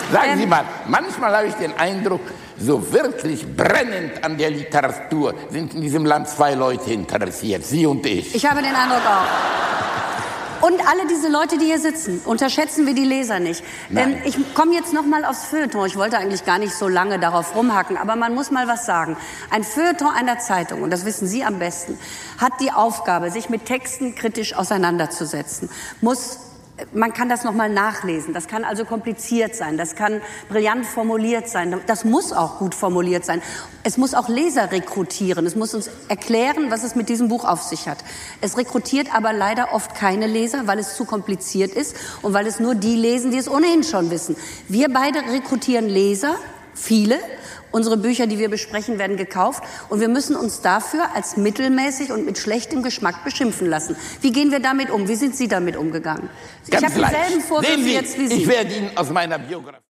Sagen Sie mal, manchmal habe ich den Eindruck, so wirklich brennend an der Literatur sind in diesem Land zwei Leute interessiert, Sie und ich. Ich habe den Eindruck auch. Und alle diese Leute, die hier sitzen, unterschätzen wir die Leser nicht. Ich komme jetzt noch mal aufs Feuilleton. Ich wollte eigentlich gar nicht so lange darauf rumhacken, aber man muss mal was sagen. Ein Feuilleton einer Zeitung, und das wissen Sie am besten, hat die Aufgabe, sich mit Texten kritisch auseinanderzusetzen. Man kann das noch mal nachlesen. Das kann also kompliziert sein. Das kann brillant formuliert sein. Das muss auch gut formuliert sein. Es muss auch Leser rekrutieren. Es muss uns erklären, was es mit diesem Buch auf sich hat. Es rekrutiert aber leider oft keine Leser, weil es zu kompliziert ist und weil es nur die lesen, die es ohnehin schon wissen. Wir beide rekrutieren Leser, viele. Unsere Bücher, die wir besprechen, werden gekauft. Und wir müssen uns dafür als mittelmäßig und mit schlechtem Geschmack beschimpfen lassen. Wie gehen wir damit um? Wie sind Sie damit umgegangen? Ganz ich habe dieselben Vorwürfe Sehen Sie, jetzt wie Sie. Ich werde Ihnen aus meiner Biografie...